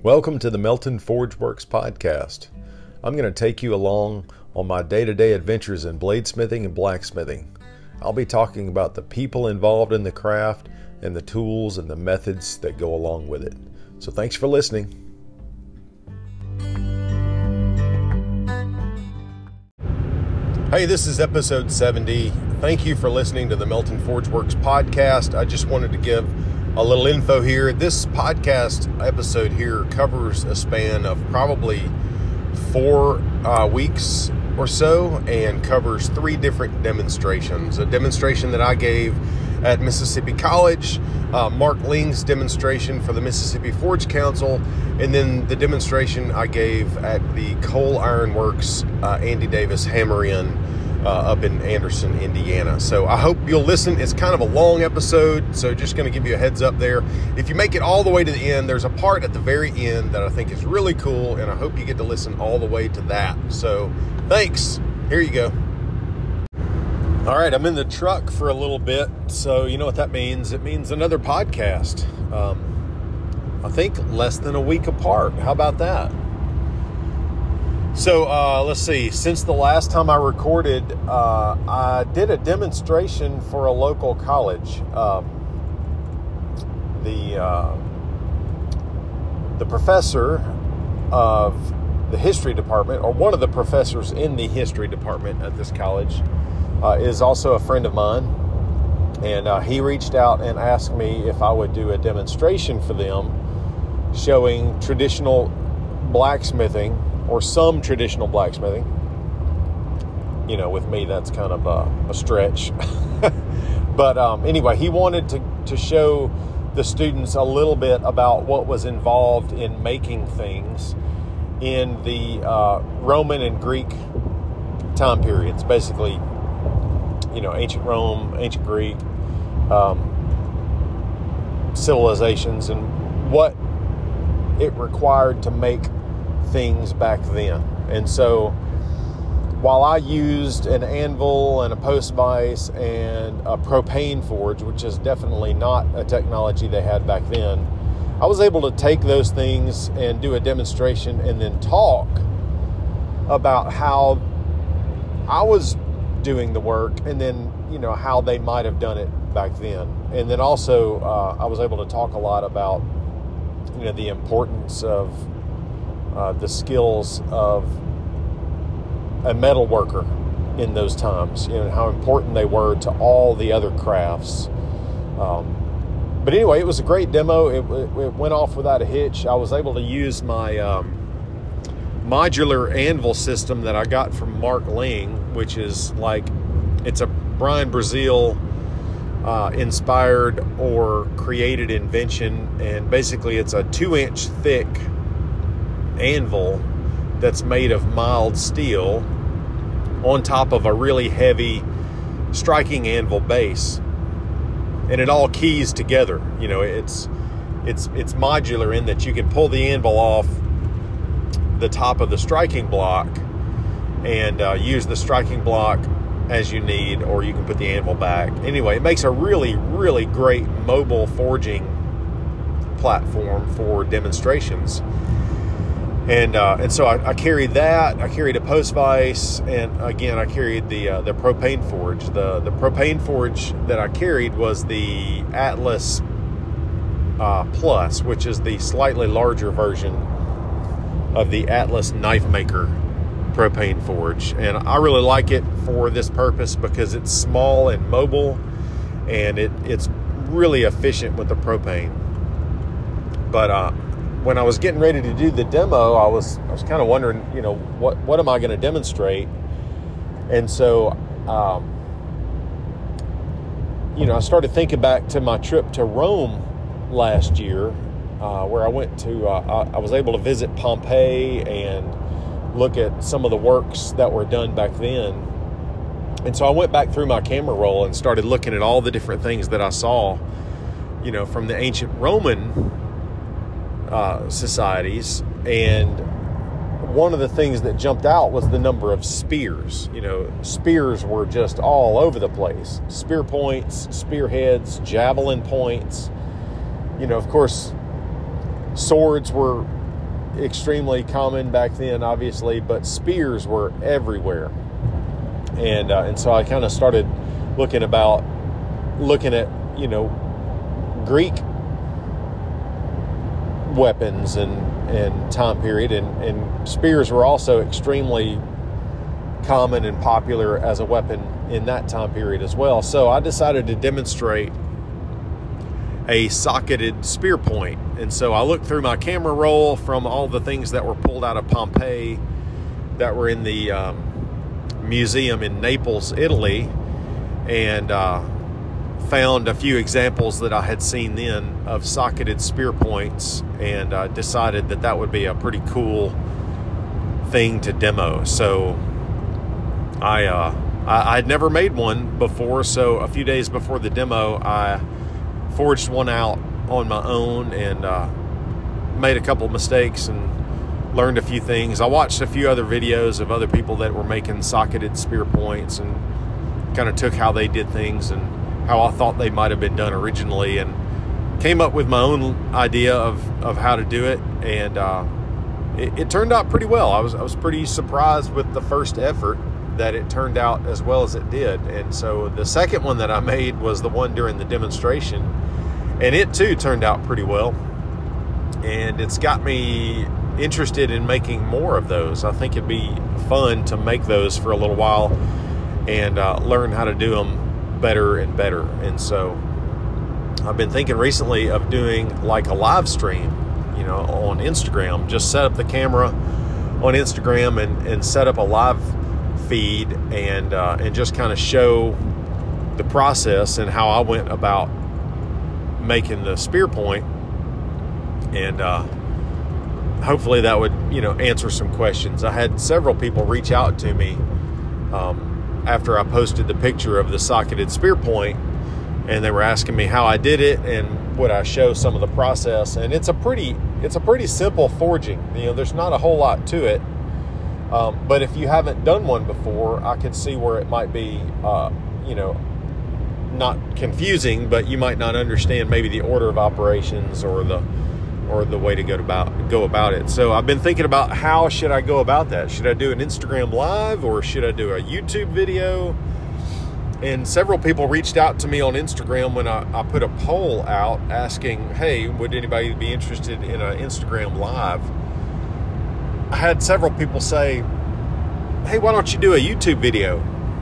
Welcome to the Melton Forge Works podcast. I'm going to take you along on my day-to-day adventures in bladesmithing and blacksmithing. I'll be talking about the people involved in the craft and the tools and the methods that go along with it. So thanks for listening. Hey, this is episode 70. Thank you for listening to the Melton Forge Works podcast. I just wanted to give a little info here. This podcast episode here covers a span of probably 4 weeks or so and covers 3 different demonstrations. A demonstration that I gave at Mississippi College, Mark Ling's demonstration for the Mississippi Forge Council, and then the demonstration I gave at the Coal Iron Works Andy Davis Hammer-In up in Anderson, Indiana. So I hope you'll listen. It's kind of a long episode, so just going to give you a heads up there. If you make it all the way to the end, there's a part at the very end that I think is really cool, and I hope you get to listen all the way to that. So thanks. Here you go. All right, I'm in the truck for a little bit, so you know what that means. It means another podcast. I think less than a week apart. How about that? So let's see. Since the last time I recorded, I did a demonstration for a local college. The professor of the history department, or one of the professors in the history department at this college, is also a friend of mine. And he reached out and asked me if I would do a demonstration for them showing traditional blacksmithing, or some traditional blacksmithing. You know, with me, that's kind of a stretch. But anyway, he wanted to show the students a little bit about what was involved in making things in the Roman and Greek time periods. Basically, you know, ancient Rome, ancient Greek civilizations, and what it required to make things back then. And so while I used an anvil and a post vise and a propane forge, which is definitely not a technology they had back then, I was able to take those things and do a demonstration and then talk about how I was doing the work, and then, you know, how they might have done it back then. And then also I was able to talk a lot about, you know, the importance of the skills of a metal worker in those times, you know, how important they were to all the other crafts. But anyway, it was a great demo. It went off without a hitch. I was able to use my modular anvil system that I got from Mark Ling, which is like, it's a Brian Brazil inspired or created invention. And basically it's a 2-inch thick anvil that's made of mild steel on top of a really heavy striking anvil base, and it all keys together. You know, it's modular in that you can pull the anvil off the top of the striking block and use the striking block as you need, or you can put the anvil back. Anyway, it makes a really, really great mobile forging platform for demonstrations. And so I carried that. I carried a post vise, and again I carried the propane forge. The propane forge that I carried was the Atlas Plus, which is the slightly larger version of the Atlas Knife Maker propane forge. And I really like it for this purpose because it's small and mobile, and it's really efficient with the propane. But when I was getting ready to do the demo, I was kind of wondering, you know, what am I going to demonstrate? And so, you know, I started thinking back to my trip to Rome last year, where I went to, I was able to visit Pompeii and look at some of the works that were done back then. And so I went back through my camera roll and started looking at all the different things that I saw, you know, from the ancient Roman societies. And one of the things that jumped out was the number of spears. You know, spears were just all over the place. Spear points, spearheads, javelin points. You know, of course, swords were extremely common back then, obviously, but spears were everywhere. And so I kind of started looking at, you know, Greek weapons and time period, and spears were also extremely common and popular as a weapon in that time period as well. So I decided to demonstrate a socketed spear point. And so I looked through my camera roll from all the things that were pulled out of Pompeii that were in the museum in Naples, Italy, and found a few examples that I had seen then of socketed spear points, and decided that that would be a pretty cool thing to demo. So I had never made one before, so a few days before the demo, I forged one out on my own and made a couple mistakes and learned a few things. I watched a few other videos of other people that were making socketed spear points and kind of took how they did things and how I thought they might have been done originally, and came up with my own idea of how to do it. And it turned out pretty well. I was pretty surprised with the first effort that it turned out as well as it did. And so the second one that I made was the one during the demonstration, and it too turned out pretty well. And it's got me interested in making more of those. I think it'd be fun to make those for a little while and learn how to do them better and better. And so I've been thinking recently of doing like a live stream, you know, on Instagram. Just set up the camera on Instagram and set up a live feed and just kind of show the process and how I went about making the spear point. And hopefully that would, you know, answer some questions. I had several people reach out to me after I posted the picture of the socketed spear point, and they were asking me how I did it and would I show some of the process. And it's a pretty simple forging. You know, there's not a whole lot to it. But if you haven't done one before, I can see where it might be, you know, not confusing, but you might not understand maybe the order of operations or the way to go about it. So I've been thinking about how should I go about that? Should I do an Instagram live or should I do a YouTube video? And several people reached out to me on Instagram when I put a poll out asking, hey, would anybody be interested in an Instagram live? I had several people say, hey, why don't you do a YouTube video?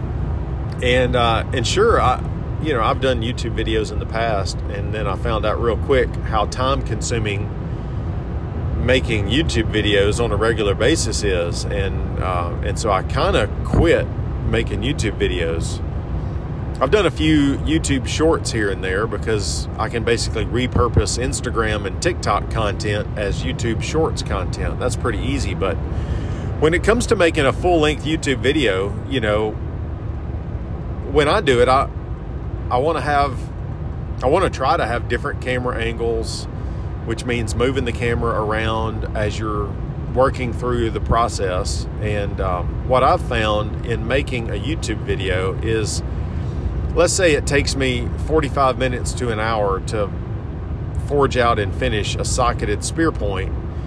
And sure, you know, I've done YouTube videos in the past, and then I found out real quick how time consuming making YouTube videos on a regular basis is. And so I kind of quit making YouTube videos. I've done a few YouTube shorts here and there because I can basically repurpose Instagram and TikTok content as YouTube shorts content. That's pretty easy. But when it comes to making a full-length YouTube video, you know, when I do it, I want to try to have different camera angles, which means moving the camera around as you're working through the process. And what I've found in making a YouTube video is, let's say it takes me 45 minutes to an hour to forge out and finish a socketed spear point.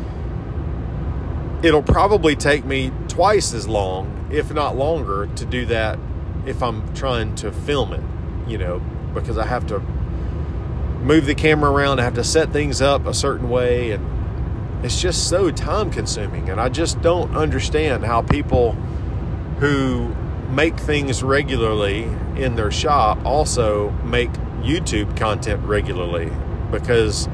It'll probably take me twice as long, if not longer, to do that if I'm trying to film it, you know, because I have to move the camera around, I have to set things up a certain way, and it's just so time consuming. And I just don't understand how people who make things regularly in their shop also make YouTube content regularly, because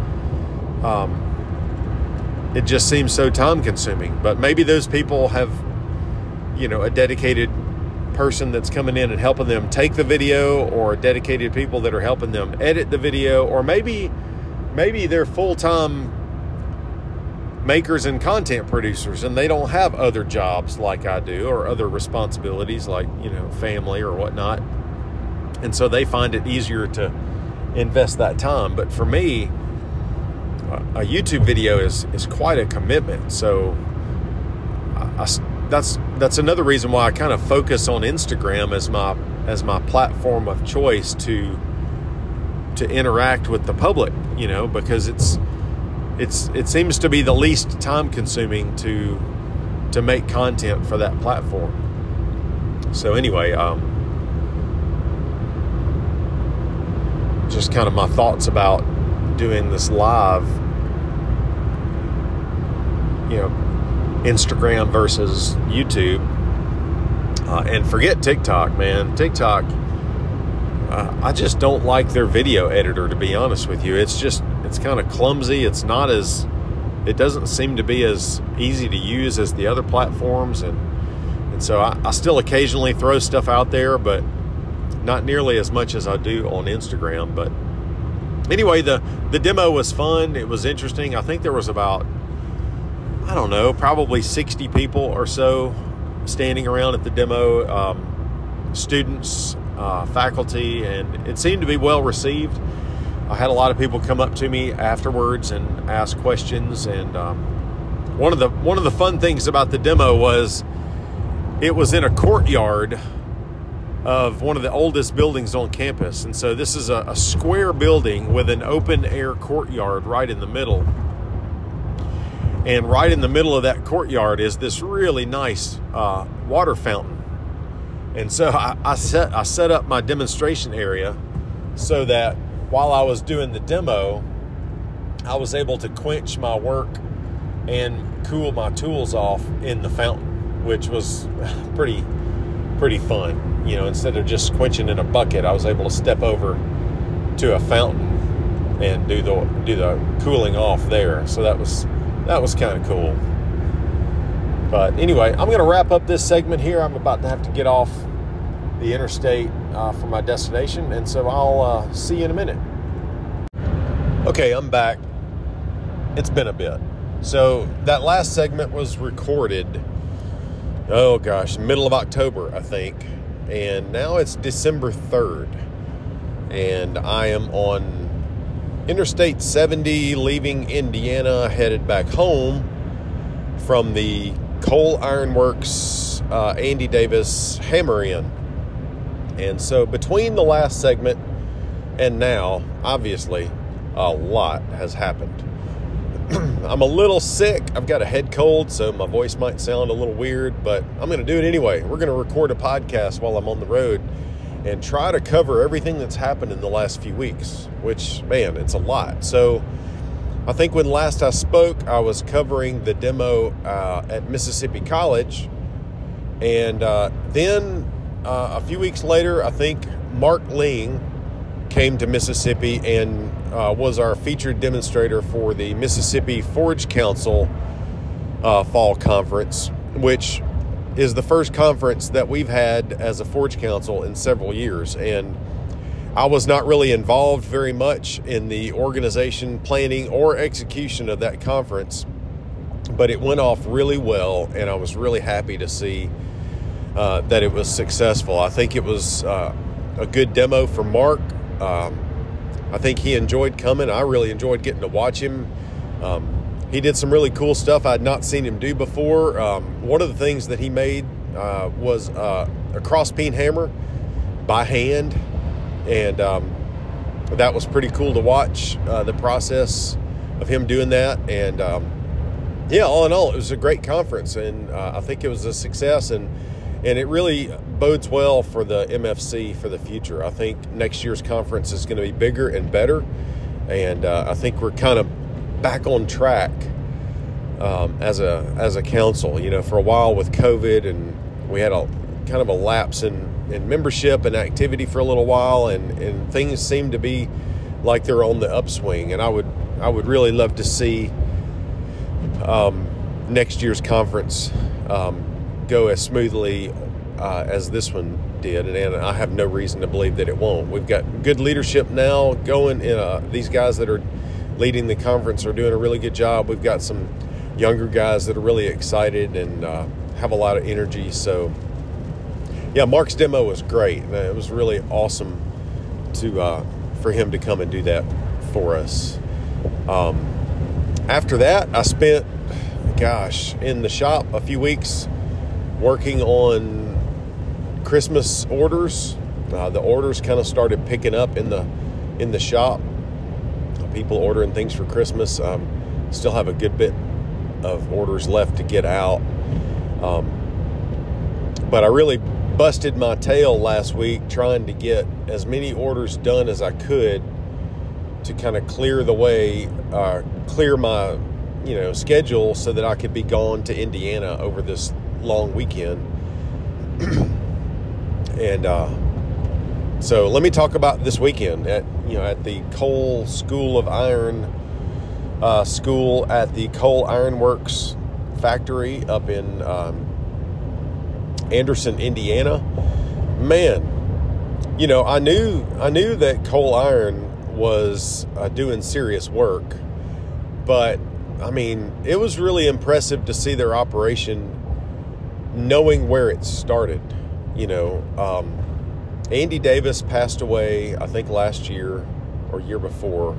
it just seems so time consuming. But maybe those people have, you know, a dedicated person that's coming in and helping them take the video, or dedicated people that are helping them edit the video, or maybe they're full-time makers and content producers and they don't have other jobs like I do, or other responsibilities like, you know, family or whatnot, and so they find it easier to invest that time. But for me, a YouTube video is quite a commitment. So that's another reason why I kind of focus on Instagram as my platform of choice to interact with the public, you know, because it seems to be the least time consuming to make content for that platform. So anyway, just kind of my thoughts about doing this live, Instagram versus YouTube, and forget TikTok, man. TikTok, I just don't like their video editor, to be honest with you. It's kind of clumsy. It doesn't seem to be as easy to use as the other platforms, and so I still occasionally throw stuff out there, but not nearly as much as I do on Instagram. But anyway, the demo was fun. It was interesting. I think there was about, I don't know, probably 60 people or so standing around at the demo, students, faculty, and it seemed to be well received. I had a lot of people come up to me afterwards and ask questions, and one of the fun things about the demo was it was in a courtyard of one of the oldest buildings on campus. And so this is a square building with an open air courtyard right in the middle. And right in the middle of that courtyard is this really nice water fountain. And so I set up my demonstration area so that while I was doing the demo, I was able to quench my work and cool my tools off in the fountain, which was pretty fun. Instead of just quenching in a bucket, I was able to step over to a fountain and do the cooling off there. So that was kind of cool. But anyway, I'm going to wrap up this segment here. I'm about to have to get off the interstate for my destination, and so I'll see you in a minute. Okay, I'm back. It's been a bit. So that last segment was recorded, oh gosh, middle of October, I think. And now it's December 3rd. And I am on Interstate 70 leaving Indiana, headed back home from the Coal Iron Works Andy Davis Hammer-In. And so between the last segment and now, obviously, a lot has happened. I'm a little sick. I've got a head cold, so my voice might sound a little weird, but I'm going to do it anyway. We're going to record a podcast while I'm on the road and try to cover everything that's happened in the last few weeks, which, man, it's a lot. So I think when last I spoke, I was covering the demo at Mississippi College. And then a few weeks later, I think Mark Ling came to Mississippi and was our featured demonstrator for the Mississippi Forge Council Fall Conference, which is the first conference that we've had as a Forge Council in several years. And I was not really involved very much in the organization, planning, or execution of that conference, but it went off really well, and I was really happy to see that it was successful. I think it was a good demo for Mark. I think he enjoyed coming. I really enjoyed getting to watch him. He did some really cool stuff I had not seen him do before. One of the things that he made was a cross-peen hammer by hand, and that was pretty cool to watch, the process of him doing that. And yeah, all in all, it was a great conference, and I think it was a success, and it really bodes well for the MFC for the future. I think next year's conference is going to be bigger and better, and I think we're kind of back on track as a council. For a while with COVID, and we had a kind of a lapse in membership and activity for a little while, and things seem to be like they're on the upswing. And I would really love to see next year's conference go as smoothly as this one did, and I have no reason to believe that it won't. We've got good leadership now going. These guys that are leading the conference are doing a really good job. We've got some younger guys that are really excited and have a lot of energy. So yeah, Mark's demo was great. It was really awesome for him to come and do that for us. After that, I spent, in the shop a few weeks working on Christmas orders. The orders kind of started picking up in the shop. People ordering things for Christmas. Still have a good bit of orders left to get out. But I really busted my tail last week trying to get as many orders done as I could to kind of clear the way, clear my, schedule so that I could be gone to Indiana over this long weekend. And so let me talk about this weekend at the Cole School of Iron school at the Cole Iron Works factory up in Anderson, Indiana. Man, I knew that Cole Iron was doing serious work, but I mean, it was really impressive to see their operation, knowing where it started. Andy Davis passed away, I think last year or year before,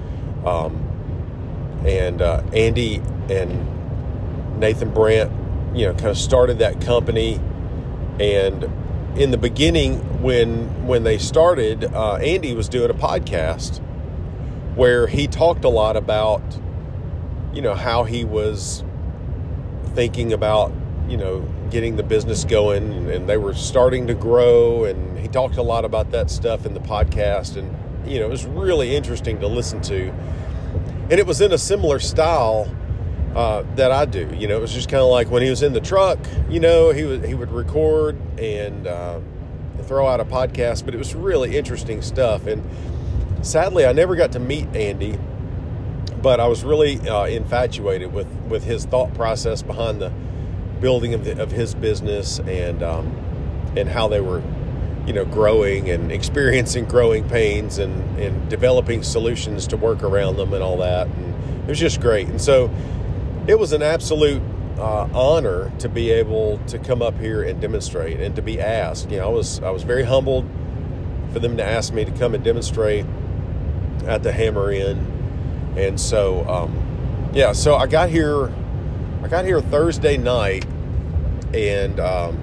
and Andy and Nathan Brandt, kind of started that company. And in the beginning, when they started, Andy was doing a podcast where he talked a lot about, how he was thinking about, getting the business going, and they were starting to grow. And he talked a lot about that stuff in the podcast. And, it was really interesting to listen to. And it was in a similar style that I do. It was just kind of like when he was in the truck, he would record and throw out a podcast, but it was really interesting stuff. And sadly, I never got to meet Andy, but I was really infatuated with his thought process behind the building of his business, and how they were, growing and experiencing growing pains and developing solutions to work around them and all that. And it was just great. And so it was an absolute honor to be able to come up here and demonstrate and to be asked. I was very humbled for them to ask me to come and demonstrate at the Hammer Inn. And so, so I got here Thursday night and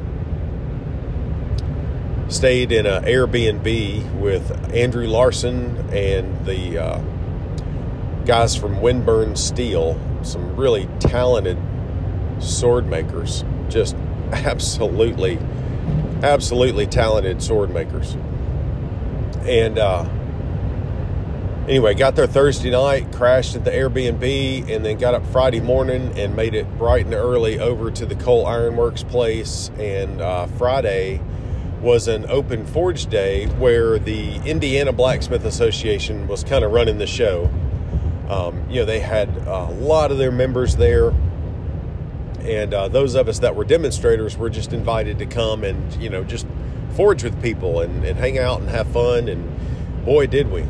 stayed in an Airbnb with Andrew Larson and the guys from Windburn Steel, some really talented sword makers, just absolutely talented sword makers. And anyway, got there Thursday night, crashed at the Airbnb, and then got up Friday morning and made it bright and early over to the Cole Iron Works place. And Friday was an open forge day where the Indiana Blacksmith Association was kind of running the show. They had a lot of their members there, and those of us that were demonstrators were just invited to come and, just forge with people and hang out and have fun. And boy, did we.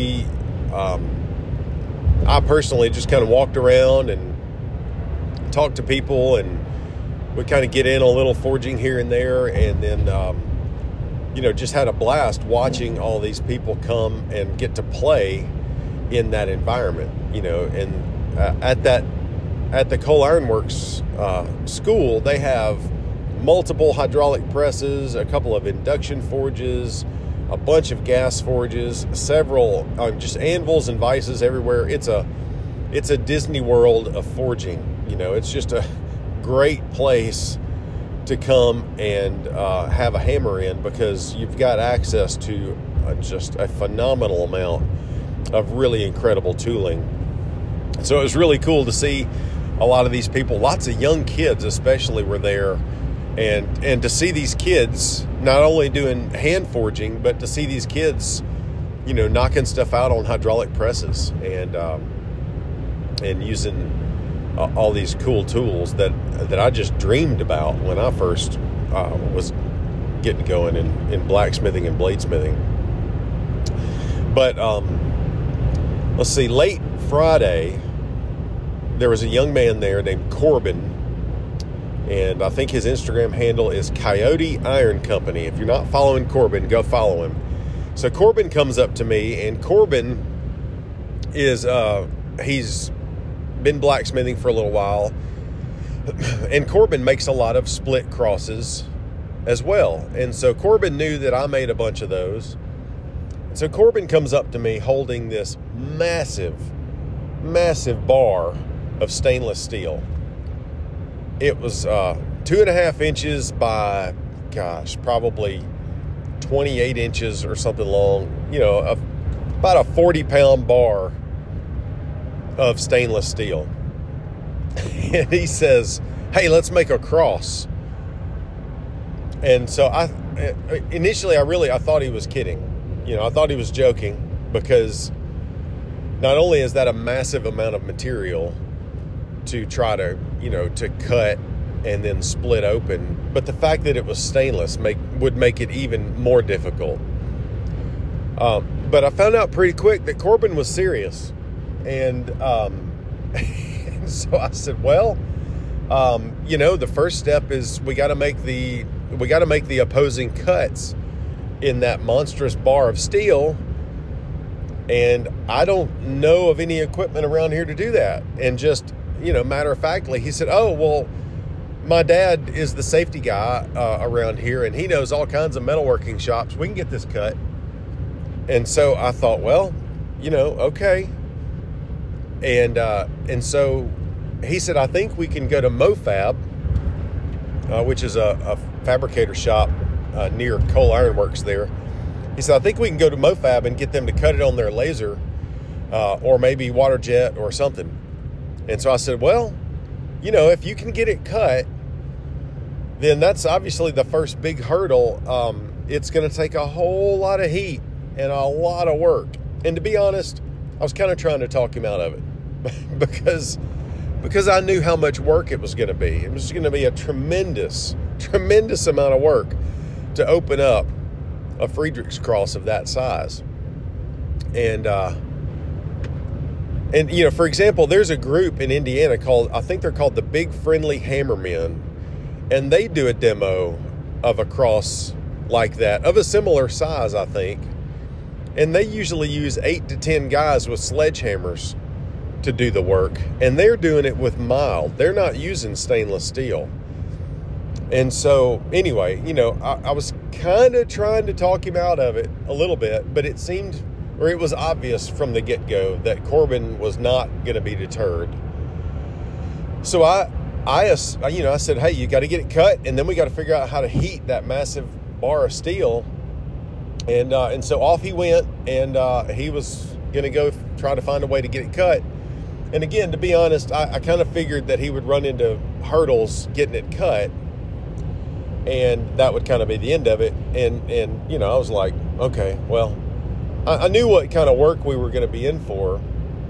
I personally just kind of walked around and talked to people, and would kind of get in a little forging here and there, and then just had a blast watching all these people come and get to play in that environment. And at the Cole Iron Works school, they have multiple hydraulic presses, a couple of induction forges, a bunch of gas forges, several just anvils and vices everywhere. It's a Disney World of forging. It's just a great place to come and have a hammer in, because you've got access to just a phenomenal amount of really incredible tooling. So it was really cool to see a lot of these people, lots of young kids especially, were there. And to see these kids not only doing hand forging, but to see these kids, knocking stuff out on hydraulic presses and using all these cool tools that I just dreamed about when I first was getting going in blacksmithing and bladesmithing. But let's see, late Friday, there was a young man there named Corbin. And I think his Instagram handle is Coyote Iron Company. If you're not following Corbin, go follow him. So Corbin comes up to me, and Corbin is, he's been blacksmithing for a little while. And Corbin makes a lot of split crosses as well. And so Corbin knew that I made a bunch of those. So Corbin comes up to me holding this massive bar of stainless steel. It was 2.5 inches by, probably 28 inches or something long. About a 40-pound bar of stainless steel. And he says, "Hey, let's make a cross." And so initially I thought he was kidding. I thought he was joking, because not only is that a massive amount of material to try to, to cut and then split open, but the fact that it was stainless would make it even more difficult. But I found out pretty quick that Corbin was serious. And so I said, well, the first step is we got to make the opposing cuts in that monstrous bar of steel. And I don't know of any equipment around here to do that. And just, matter of factly, he said, "Oh, well, my dad is the safety guy around here, and he knows all kinds of metalworking shops. We can get this cut." And so I thought, well, okay. And so he said, "I think we can go to MoFab," which is a fabricator shop near Cole Iron Works there. He said, "I think we can go to MoFab and get them to cut it on their laser, or maybe water jet or something." And so I said, well, if you can get it cut, then that's obviously the first big hurdle. It's going to take a whole lot of heat and a lot of work. And to be honest, I was kind of trying to talk him out of it because I knew how much work it was going to be. It was going to be a tremendous amount of work to open up a Friedrichs cross of that size. And for example, there's a group in Indiana I think they're called the Big Friendly Hammermen, and they do a demo of a cross like that, of a similar size, I think. And they usually use 8 to 10 guys with sledgehammers to do the work, and they're doing it with mild. They're not using stainless steel. And so anyway, I was kind of trying to talk him out of it a little bit, but it was obvious from the get-go that Corbin was not going to be deterred. So I said, "Hey, you got to get it cut, and then we got to figure out how to heat that massive bar of steel." And so off he went, and he was going to go try to find a way to get it cut. And again, to be honest, I kind of figured that he would run into hurdles getting it cut, and that would kind of be the end of it. And I was like, okay, well, I knew what kind of work we were going to be in for,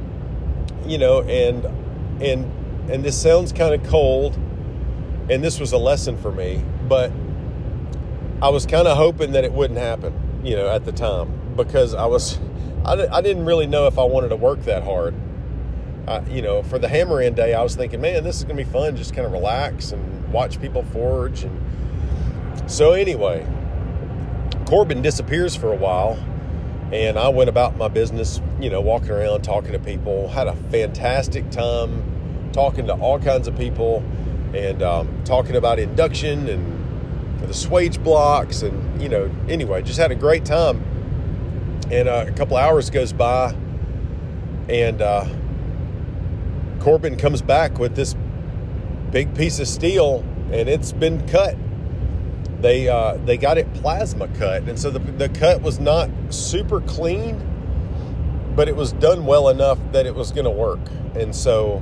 and this sounds kind of cold, and this was a lesson for me, but I was kind of hoping that it wouldn't happen, at the time, because I didn't really know if I wanted to work that hard. For the hammer in day, I was thinking, man, this is going to be fun, just kind of relax and watch people forge. And so anyway, Corbin disappears for a while, and I went about my business, walking around, talking to people, had a fantastic time talking to all kinds of people, and talking about induction and the swage blocks, and anyway, just had a great time. And a couple hours goes by, and Corbin comes back with this big piece of steel, and it's been cut. They got it plasma cut, and so the cut was not super clean, but it was done well enough that it was going to work. And so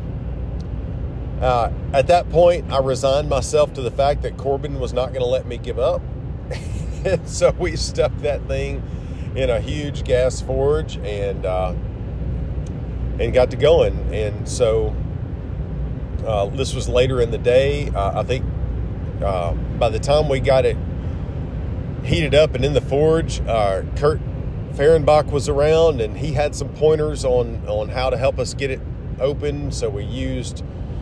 at that point, I resigned myself to the fact that Corbin was not going to let me give up. And so we stuck that thing in a huge gas forge and got to going. And so this was later in the day. I think by the time we got it heated up and in the forge, Kurt Fehrenbach was around, and he had some pointers on how to help us get it open. So we used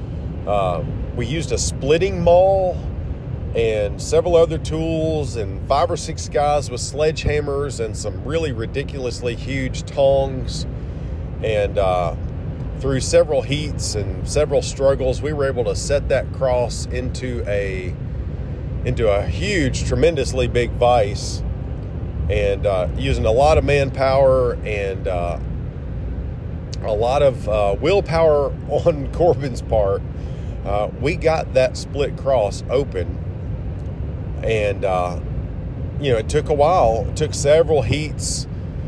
a splitting maul and several other tools, and 5 or 6 guys with sledgehammers and some really ridiculously huge tongs. And through several heats and several struggles, we were able to set that cross into a huge, tremendously big vise, and using a lot of manpower and a lot of willpower on Corbin's part, we got that split cross open. And, it took a while. It took several heats.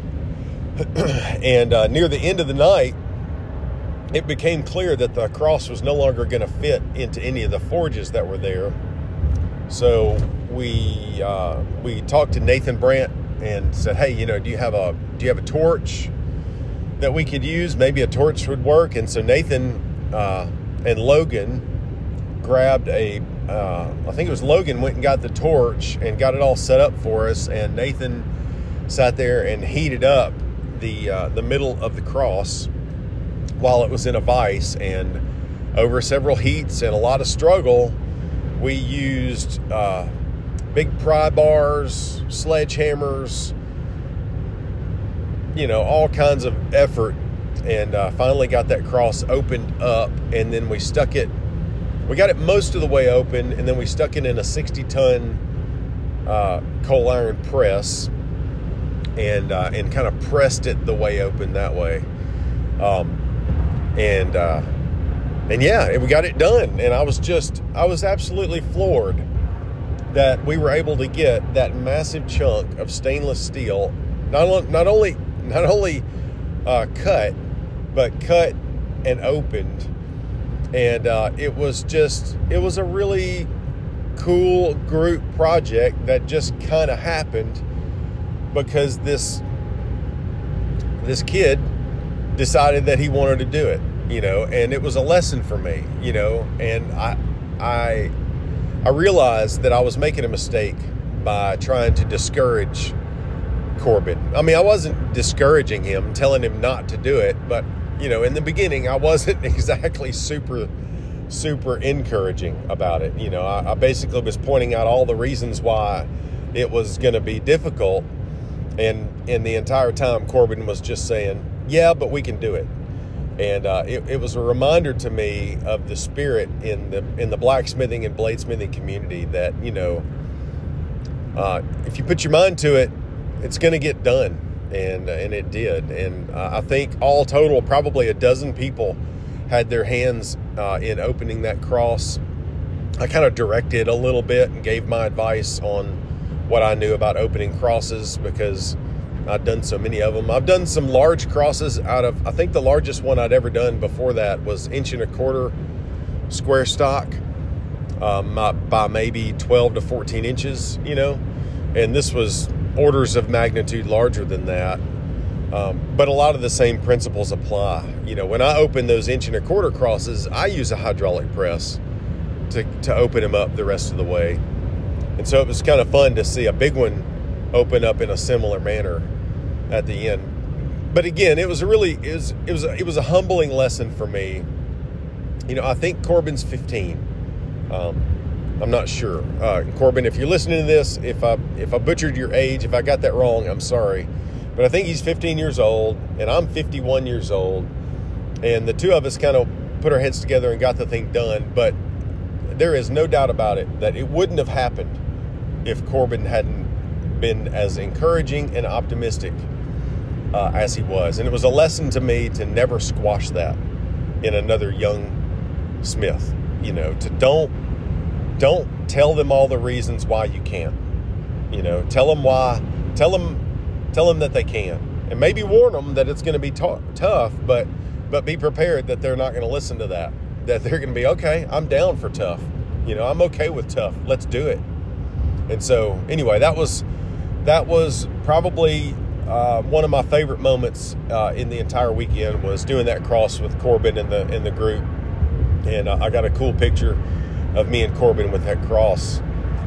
And near the end of the night, it became clear that the cross was no longer going to fit into any of the forges that were there. So we talked to Nathan Brandt and said, hey, do you have a torch that we could use? Maybe a torch would work. And so Nathan and Logan grabbed I think it was Logan went and got the torch and got it all set up for us. And Nathan sat there and heated up the middle of the cross while it was in a vise. And over several heats and a lot of struggle, we used big pry bars, sledgehammers, all kinds of effort, and finally got that cross opened up. And then we stuck it, we got it most of the way open, and then we stuck it in a 60-ton coal iron press and kind of pressed it the way open that way. And yeah, we got it done. And I was absolutely floored that we were able to get that massive chunk of stainless steel, not only cut, but cut and opened. And it was a really cool group project that just kind of happened because this kid decided that he wanted to do it, and it was a lesson for me, and I realized that I was making a mistake by trying to discourage Corbin. I mean, I wasn't discouraging him, telling him not to do it, but, in the beginning, I wasn't exactly super encouraging about it. I basically was pointing out all the reasons why it was going to be difficult. And the entire time, Corbin was just saying, yeah, but we can do it. And it was a reminder to me of the spirit in the blacksmithing and bladesmithing community that, if you put your mind to it, it's going to get done. And it did. And I think all total, probably a dozen people had their hands in opening that cross. I kind of directed a little bit and gave my advice on what I knew about opening crosses because I'd done so many of them. I've done some large crosses I think the largest one I'd ever done before that was 1.25 inch square stock by maybe 12 to 14 inches, and this was orders of magnitude larger than that. But a lot of the same principles apply. When I open those 1.25 inch crosses, I use a hydraulic press to open them up the rest of the way. And so it was kind of fun to see a big one open up in a similar manner at the end. But again, it was a humbling lesson for me. I think Corbin's 15. I'm not sure. Corbin, if you're listening to this, if I butchered your age, if I got that wrong, I'm sorry. But I think he's 15 years old, and I'm 51 years old. And the two of us kind of put our heads together and got the thing done. But there is no doubt about it that it wouldn't have happened if Corbin hadn't been as encouraging and optimistic as he was. And it was a lesson to me to never squash that in another young smith. To don't tell them all the reasons why you can't. Tell them why. Tell them that they can, and maybe warn them that it's going to be tough. But be prepared that they're not going to listen to that. That they're going to be, okay, I'm down for tough. I'm okay with tough. Let's do it. And so anyway, that was probably one of my favorite moments in the entire weekend was doing that cross with Corbin in the group. And I got a cool picture of me and Corbin with that cross.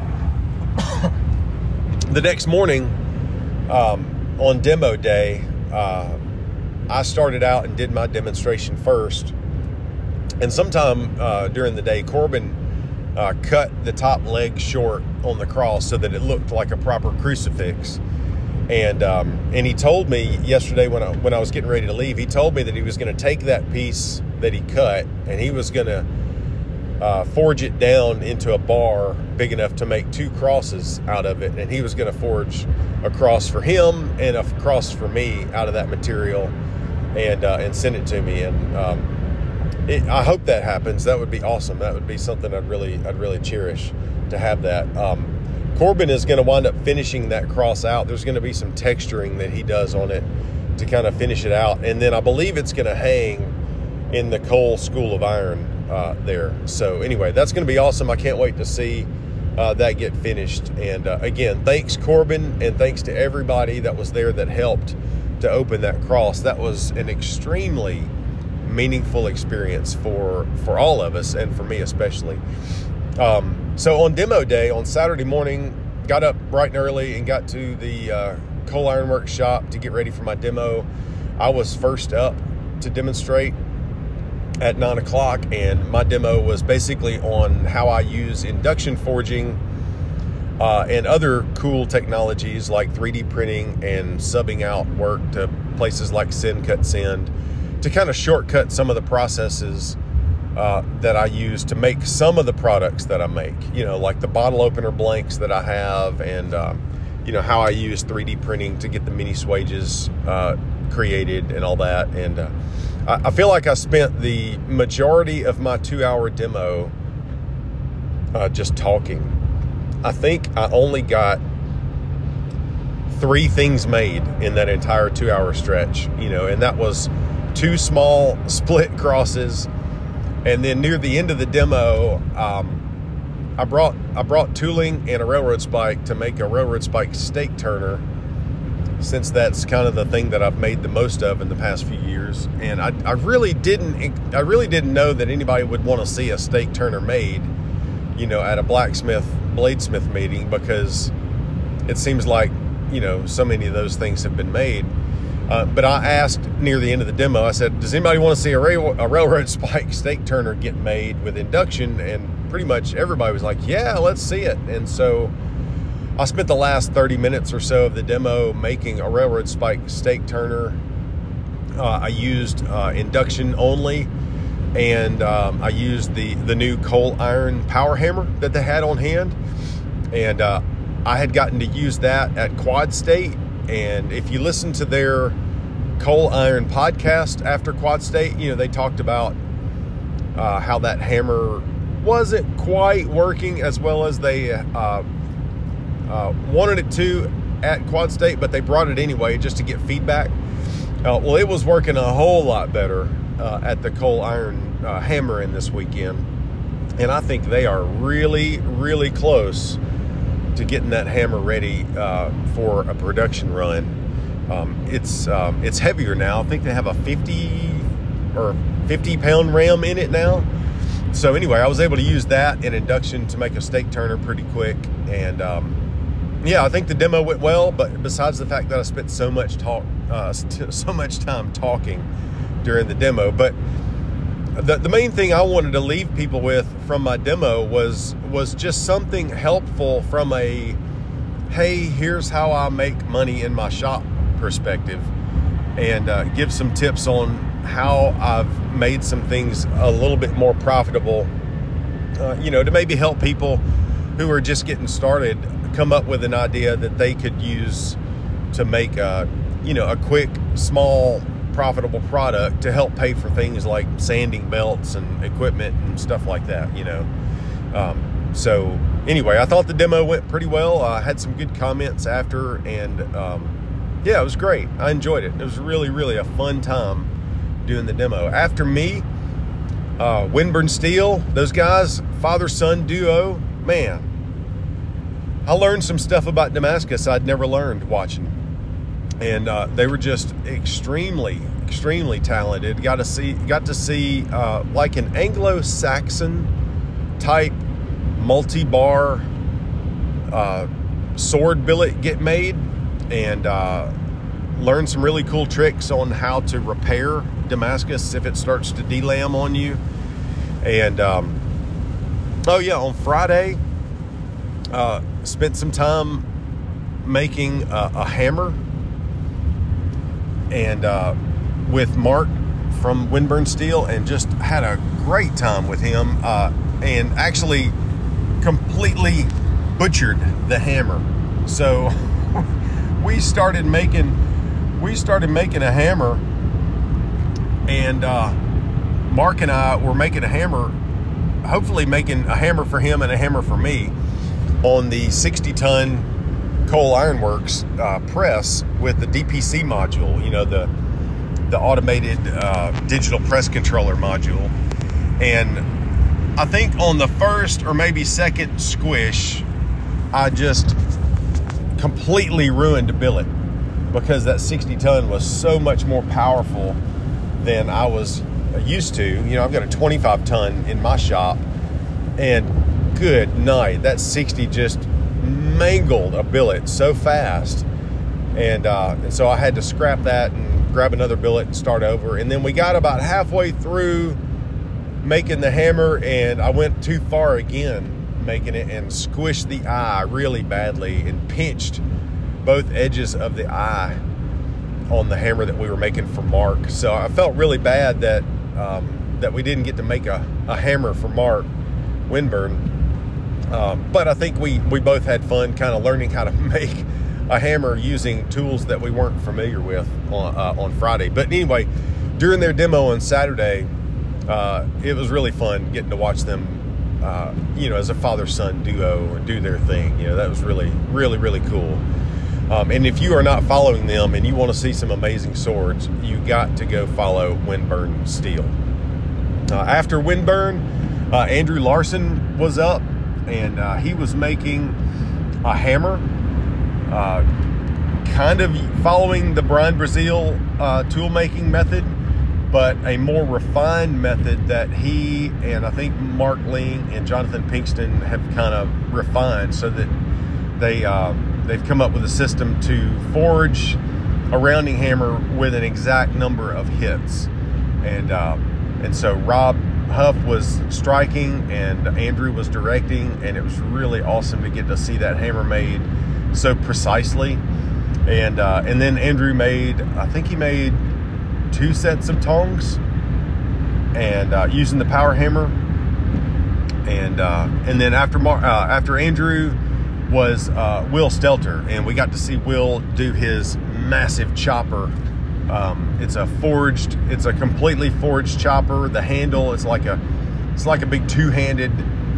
The next morning, on demo day, I started out and did my demonstration first. And sometime during the day, Corbin cut the top leg short on the cross so that it looked like a proper crucifix. And he told me yesterday when I was getting ready to leave, he told me that he was going to take that piece that he cut and he was going to forge it down into a bar big enough to make two crosses out of it. And he was going to forge a cross for him and a cross for me out of that material. and send it to me. And I hope that happens. That would be awesome. That would be something I'd really cherish to have that. Corbin is going to wind up finishing that cross out. There's going to be some texturing that he does on it to kind of finish it out. And then I believe it's going to hang in the Cole School of Iron there. So anyway, that's going to be awesome. I can't wait to see that get finished. And again, thanks Corbin, and thanks to everybody that was there that helped to open that cross. That was an extremely meaningful experience for all of us, and for me especially. So on demo day, on Saturday morning, got up bright and early and got to the Cole Ironworks shop to get ready for my demo. I was first up to demonstrate at 9 o'clock, and my demo was basically on how I use induction forging and other cool technologies like 3D printing and subbing out work to places like Send Cut Send to kind of shortcut some of the processes that I use to make some of the products that I make, like the bottle opener blanks that I have, and how I use 3D printing to get the mini swages created and all that. And I feel like I spent the majority of my 2-hour demo just talking. I think I only got 3 things made in that entire 2-hour stretch, and that was 2 small split crosses. And then near the end of the demo, I brought tooling and a railroad spike to make a railroad spike stake turner, since that's kind of the thing that I've made the most of in the past few years. And I really didn't know that anybody would want to see a stake turner made, at a blacksmith bladesmith meeting, because it seems like so many of those things have been made. But I asked near the end of the demo, I said, does anybody want to see a railroad spike stake turner get made with induction? And pretty much everybody was like, yeah, let's see it. And so I spent the last 30 minutes or so of the demo making a railroad spike stake turner. I used induction only, and I used the new Cole Iron power hammer that they had on hand. And I had gotten to use that at Quad State. And if you listen to their Cole Iron podcast after Quad State, they talked about how that hammer wasn't quite working as well as they wanted it to at Quad State, but they brought it anyway just to get feedback. Well, it was working a whole lot better at the Cole Iron hammer in this weekend. And I think they are really, really close to getting that hammer ready for a production run. It's heavier now. I think they have a 50 pound ram in it now. So anyway, I was able to use that in induction to make a stake turner pretty quick. And yeah, I think the demo went well, but besides the fact that I spent so much time talking during the demo, but the main thing I wanted to leave people with from my demo was just something helpful from a, hey, here's how I make money in my shop perspective, and give some tips on how I've made some things a little bit more profitable, to maybe help people who are just getting started come up with an idea that they could use to make a quick, small, profitable product to help pay for things like sanding belts and equipment and stuff like that, So anyway, I thought the demo went pretty well. I had some good comments after, and yeah, it was great. I enjoyed it. It was really, really a fun time doing the demo. After me, Winburn Steel, those guys, father-son duo, man, I learned some stuff about Damascus I'd never learned watching. And they were just extremely, extremely talented. Got to see like an Anglo-Saxon type multi-bar sword billet get made, and learn some really cool tricks on how to repair Damascus if it starts to delam on you. And oh yeah, on Friday, spent some time making a hammer, and with Mark from Winburn Steel, and just had a great time with him, and actually completely butchered the hammer. So we started making a hammer and Mark and I were making a hammer, hopefully making a hammer for him and a hammer for me on the 60-ton Cole Iron Works press with the DPC module, you know, the automated digital press controller module. And I think on the first or maybe second squish, I just completely ruined a billet, because that 60-ton was so much more powerful than I was used to. You know, I've got a 25-ton in my shop, and good night, that 60 just mangled a billet so fast. And so I had to scrap that and grab another billet and start over. And then we got about halfway through making the hammer, and I went too far again making it and squished the eye really badly and pinched both edges of the eye on the hammer that we were making for Mark. So I felt really bad that that we didn't get to make a hammer for Mark Winburn. But I think we both had fun kind of learning how to make a hammer using tools that we weren't familiar with on Friday. But anyway, during their demo on Saturday, it was really fun getting to watch them, you know, as a father-son duo do their thing. You know, that was really, really, really cool. And if you are not following them and you want to see some amazing swords, you got to go follow Winburn Steel. After Winburn, Andrew Larson was up, and he was making a hammer, kind of following the Brian Brazil tool making method, but a more refined method that he and I think Mark Ling and Jonathan Pinkston have kind of refined, so that they've come up with a system to forge a rounding hammer with an exact number of hits. And so Rob Huff was striking and Andrew was directing, and it was really awesome to get to see that hammer made so precisely. And then Andrew made, I think he made 2 sets of tongs, and using the power hammer. And then after Andrew was Will Stelter, and we got to see Will do his massive chopper. It's a completely forged chopper. The handle is like a big two-handed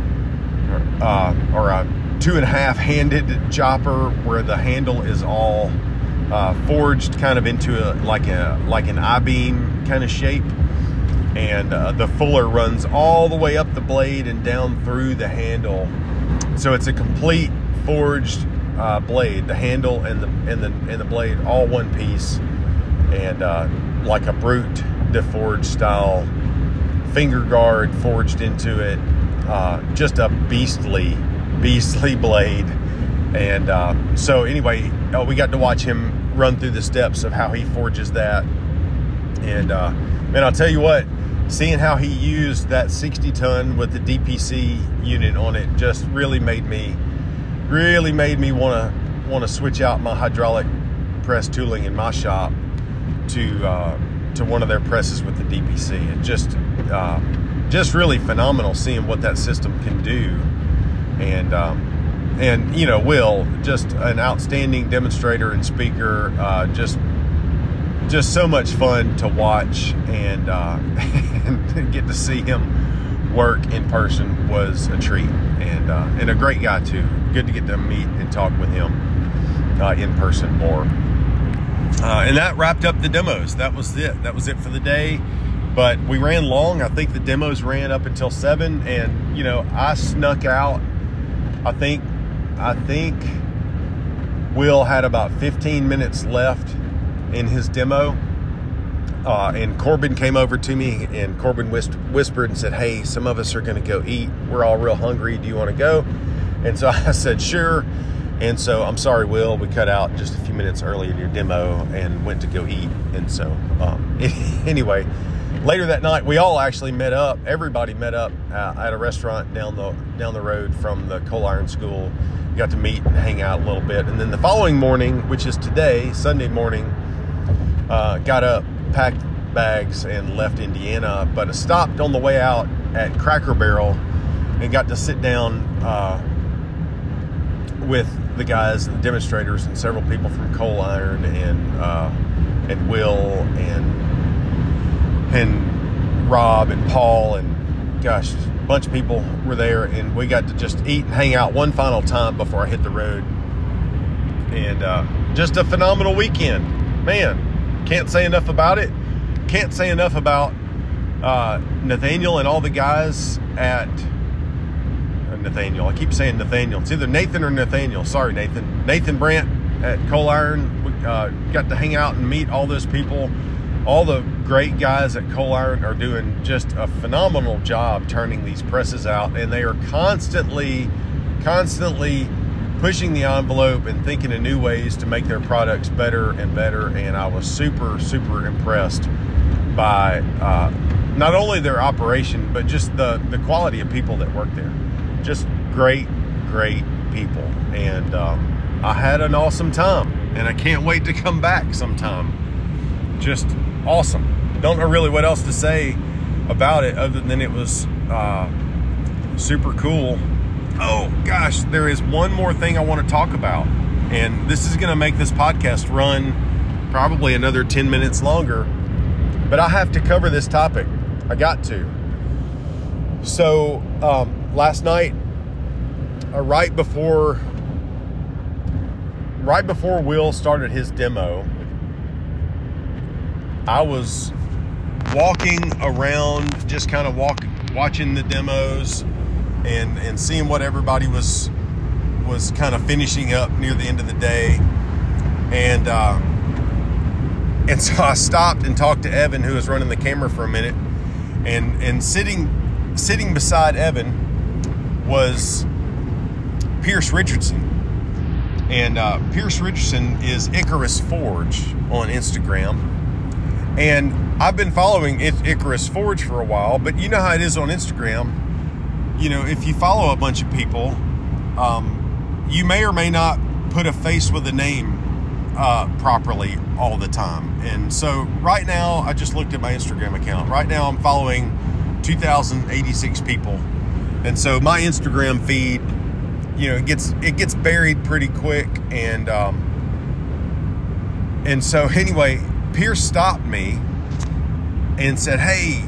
or a 2.5-handed chopper, where the handle is all forged kind of into like an I-beam kind of shape, and the fuller runs all the way up the blade and down through the handle. So it's a complete forged blade, the handle and the blade all one piece, and like a brute deforged style finger guard forged into it. Just a beastly blade. And so anyway, we got to watch him run through the steps of how he forges that. And man, I'll tell you what, seeing how he used that 60-ton with the DPC unit on it just really made me want to switch out my hydraulic press tooling in my shop to one of their presses with the DPC. It just really phenomenal seeing what that system can do. And you know, Will, just an outstanding demonstrator and speaker, just so much fun to watch, and and get to see him work in person was a treat, and a great guy too. Good to get to meet and talk with him in person more. And that wrapped up the demos. That was it for the day. But we ran long. I think the demos ran up until 7, and you know, I snuck out. I think Will had about 15 minutes left in his demo, and Corbin came over to me, and Corbin whispered and said, "Hey, some of us are going to go eat. We're all real hungry. Do you want to go?" And so I said, "Sure." And so, "I'm sorry, Will, we cut out just a few minutes early in your demo and went to go eat." And so anyway, later that night, we all actually met up. Everybody met up at a restaurant down the road from the Cole Iron School. We got to meet and hang out a little bit. And then the following morning, which is today, Sunday morning, got up, packed bags, and left Indiana. But I stopped on the way out at Cracker Barrel and got to sit down with the guys, the demonstrators, and several people from Cole Iron, and Will, and Rob and Paul and gosh, a bunch of people were there, and we got to just eat and hang out one final time before I hit the road. And just a phenomenal weekend, man. Can't say enough about it. Can't say enough about Nathaniel and all the guys at Nathaniel. I keep saying Nathaniel. It's either Nathan or Nathaniel. Sorry, Nathan. Nathan Brandt at Coal Iron. We got to hang out and meet all those people. All the great guys at Coal Iron are doing just a phenomenal job turning these presses out, and they are constantly pushing the envelope and thinking of new ways to make their products better and better. And I was super impressed by not only their operation, but just the quality of people that work there. Just great people. And I had an awesome time, and I can't wait to come back sometime. Just awesome. Don't know really what else to say about it other than it was super cool. Oh gosh, there is one more thing I want to talk about, and this is going to make this podcast run probably another 10 minutes longer, but I have to cover this topic. I got to. So last night, right before Will started his demo, I was walking around, just kind of watching the demos and seeing what everybody was kind of finishing up near the end of the day. And so I stopped and talked to Evan, who was running the camera, for a minute. And sitting beside Evan was Pierce Richardson. And Pierce Richardson is Icarus Forge on Instagram. And I've been following Icarus Forge for a while, but you know how it is on Instagram. You know, if you follow a bunch of people, you may or may not put a face with a name properly all the time. And so right now, I just looked at my Instagram account. Right now, I'm following 2,086 people. And so my Instagram feed, you know, it gets buried pretty quick. And so anyway, Pierce stopped me and said, "Hey,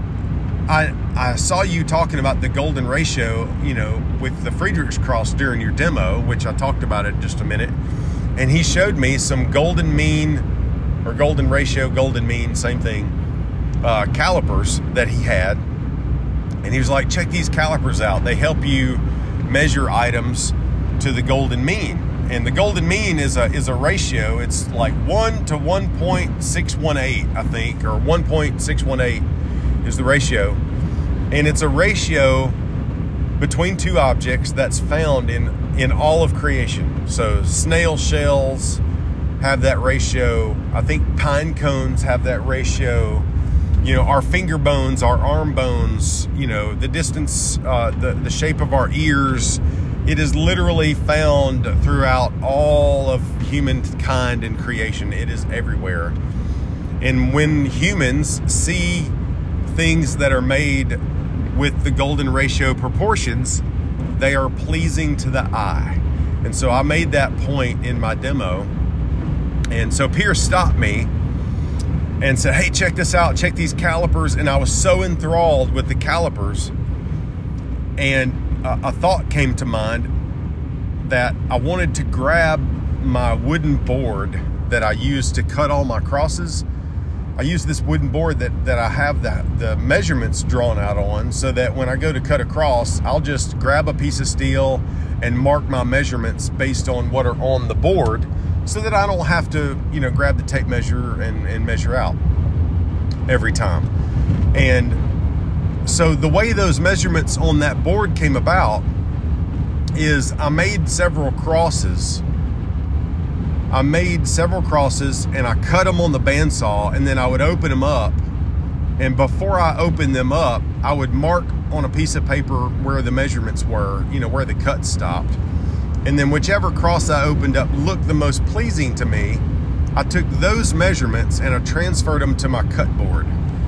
I saw you talking about the golden ratio, you know, with the Friedrichs-Cross during your demo," which I talked about it just a minute. And he showed me some golden mean, or golden ratio, golden mean, same thing, calipers that he had. And he was like, "Check these calipers out. They help you measure items to the golden mean." And the golden mean is a ratio. It's like 1 to 1.618, I think, or 1.618 is the ratio. And it's a ratio between two objects that's found in all of creation. So snail shells have that ratio. I think pine cones have that ratio. You know, our finger bones, our arm bones, you know, the distance, the shape of our ears. It is literally found throughout all of humankind and creation. It is everywhere. And when humans see things that are made with the golden ratio proportions, they are pleasing to the eye. And so I made that point in my demo. And so Pierce stopped me and said, "Hey, check this out. Check these calipers." And I was so enthralled with the calipers. And a thought came to mind that I wanted to grab my wooden board that I use to cut all my crosses. I use this wooden board that I have the measurements drawn out on, so that when I go to cut a cross, I'll just grab a piece of steel and mark my measurements based on what are on the board, so that I don't have to, you know, grab the tape measure and measure out every time. And so the way those measurements on that board came about is I made several crosses. And I cut them on the bandsaw, and then I would open them up. And before I opened them up, I would mark on a piece of paper where the measurements were, you know, where the cut stopped. And then whichever cross I opened up looked the most pleasing to me, I took those measurements and I transferred them to my cut board.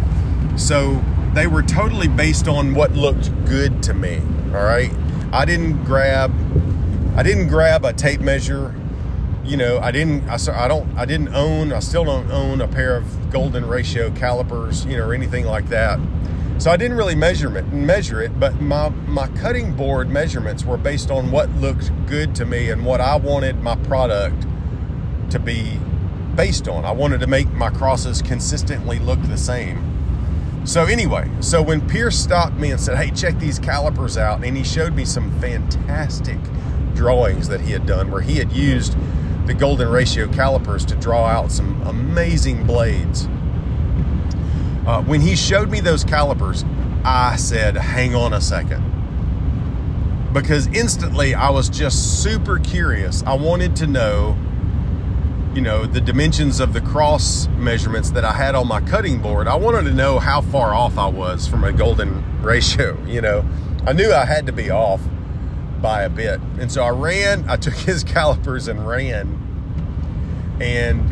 So they were totally based on what looked good to me. All right. I didn't grab a tape measure you know, I still don't own a pair of Golden Ratio calipers, you know, or anything like that. So I didn't really measure it, but my cutting board measurements were based on what looked good to me and what I wanted my product to be based on. I wanted to make my crosses consistently look the same. So anyway, so when Pierce stopped me and said, hey, check these calipers out, and he showed me some fantastic drawings that he had done where he had used the Golden Ratio calipers to draw out some amazing blades. When he showed me those calipers, I said, hang on a second. Because instantly I was just super curious. I wanted to know, you know, the dimensions of the cross measurements that I had on my cutting board. I wanted to know how far off I was from a Golden Ratio, you know. I knew I had to be off by a bit. And so I took his calipers and ran. And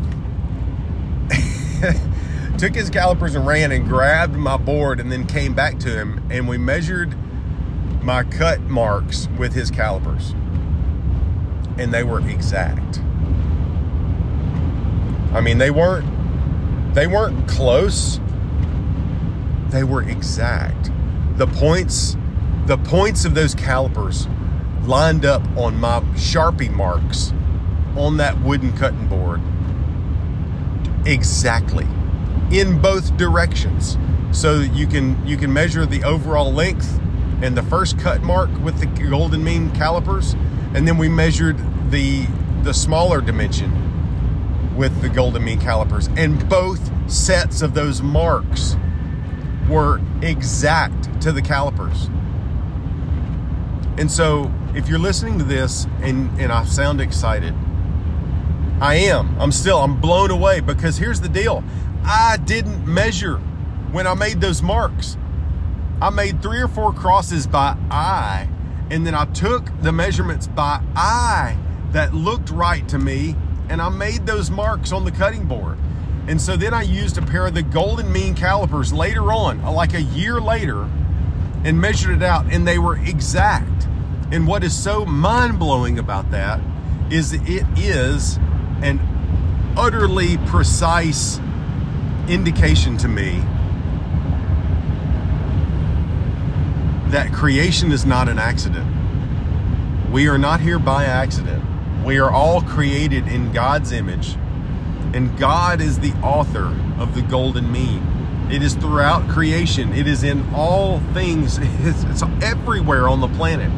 took his calipers and ran and grabbed my board and then came back to him, and we measured my cut marks with his calipers. And they were exact. I mean, they weren't close. They were exact. The points of those calipers lined up on my Sharpie marks on that wooden cutting board exactly in both directions. So you can measure the overall length and the first cut mark with the Golden Mean calipers, and then we measured the smaller dimension with the Golden Mean calipers, and both sets of those marks were exact to the calipers. And so if you're listening to this and I sound excited, I'm blown away, because here's the deal. I didn't measure when I made those marks. I made 3 or 4 crosses by eye, and then I took the measurements by eye that looked right to me, and I made those marks on the cutting board. And so then I used a pair of the Golden Mean calipers later on, like a year later, and measured it out, and they were exact. And what is so mind-blowing about that is it is an utterly precise indication to me that creation is not an accident. We are not here by accident. We are all created in God's image, and God is the author of the Golden Mean. It is throughout creation. It is in all things. It's everywhere on the planet.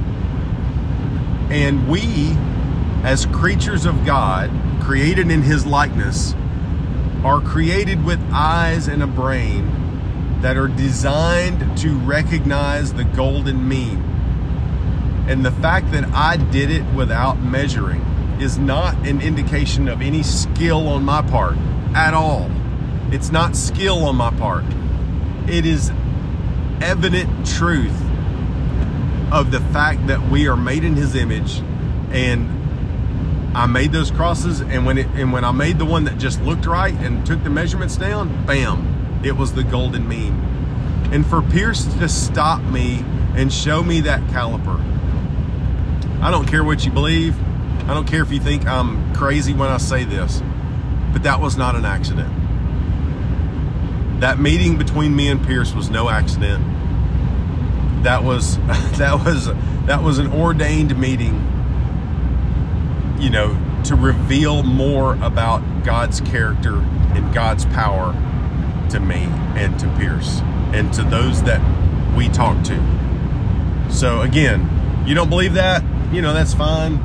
And we, as creatures of God, created in His likeness, are created with eyes and a brain that are designed to recognize the Golden Mean. And the fact that I did it without measuring is not an indication of any skill on my part at all. It's not skill on my part. It is evident truth of the fact that we are made in His image. And I made those crosses, and when I made the one that just looked right and took the measurements down, bam, it was the Golden Mean. And for Pierce to stop me and show me that caliper, I don't care what you believe. I don't care if you think I'm crazy when I say this, but that was not an accident. That meeting between me and Pierce was no accident. That was an ordained meeting, you know, to reveal more about God's character and God's power to me and to Pierce and to those that we talk to. So again, you don't believe that, you know, that's fine.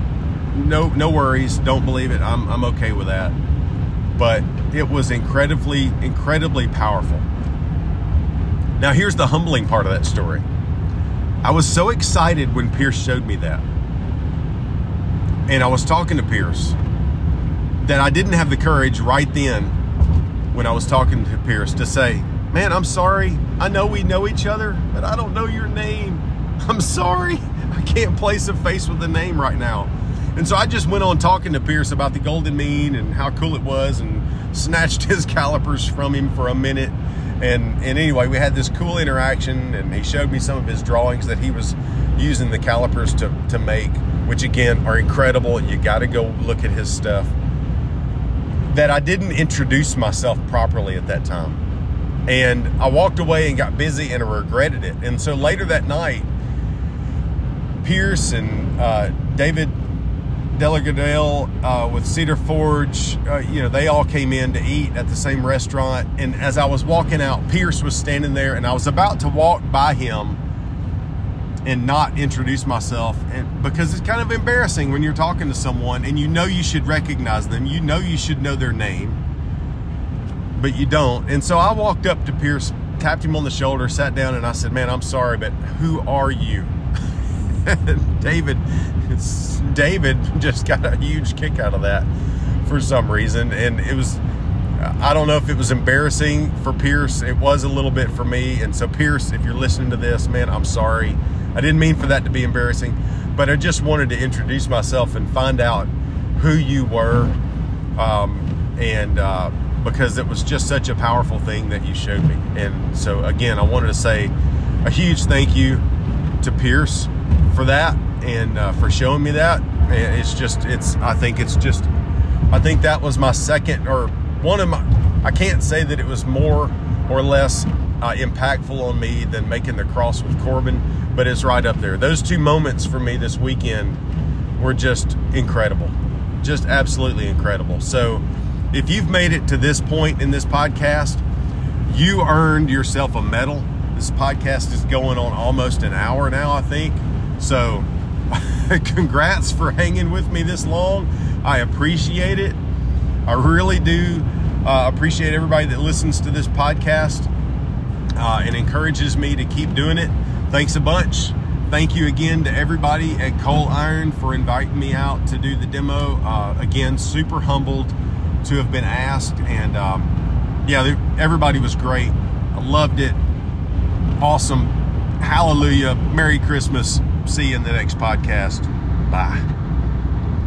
No worries. Don't believe it. I'm okay with that. But it was incredibly powerful. Now here's the humbling part of that story. I was so excited when Pierce showed me that. And I was talking to Pierce that I didn't have the courage right then when I was talking to Pierce to say, man, I'm sorry. I know we know each other, but I don't know your name. I'm sorry. I can't place a face with a name right now. And so I just went on talking to Pierce about the Golden Mean and how cool it was, and snatched his calipers from him for a minute. And anyway, we had this cool interaction, and he showed me some of his drawings that he was using the calipers to make. which again are incredible. You got to go look at his stuff. That I didn't introduce myself properly at that time. And I walked away and got busy and I regretted it. And so later that night, Pierce and David Delagadale with Cedar Forge, they all came in to eat at the same restaurant. And as I was walking out, Pierce was standing there, and I was about to walk by him and not introduce myself, and because it's kind of embarrassing when you're talking to someone and you should recognize them, you should know their name, but you don't. And so I walked up to Pierce, tapped him on the shoulder, sat down, and I said, "Man, I'm sorry, but who are you?" David just got a huge kick out of that for some reason. And it was, I don't know if it was embarrassing for Pierce. It was a little bit for me. And so Pierce, if you're listening to this, man, I'm sorry. I didn't mean for that to be embarrassing, but I just wanted to introduce myself and find out who you were. Because it was just such a powerful thing that you showed me. And so again, I wanted to say a huge thank you to Pierce for that, and for showing me that. And I think that was my second, or one of my, I can't say that it was more or less impactful on me than making the cross with Corbin, but it's right up there. Those two moments for me this weekend were just incredible, just absolutely incredible. So if you've made it to this point in this podcast, you earned yourself a medal. This podcast is going on almost an hour now, I think. So congrats for hanging with me this long. I appreciate it. I really do appreciate everybody that listens to this podcast and encourages me to keep doing it. Thanks a bunch. Thank you again to everybody at Coal Iron for inviting me out to do the demo. Again, super humbled to have been asked. And everybody was great. I loved it. Awesome. Hallelujah. Merry Christmas. See you in the next podcast. Bye.